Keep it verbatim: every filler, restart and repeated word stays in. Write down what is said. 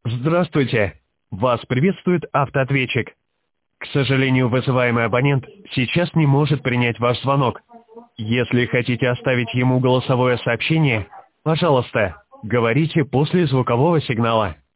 Здравствуйте. Вас приветствует автоответчик. К сожалению, вызываемый абонент сейчас не может принять ваш звонок. Если хотите оставить ему голосовое сообщение, пожалуйста, говорите после звукового сигнала.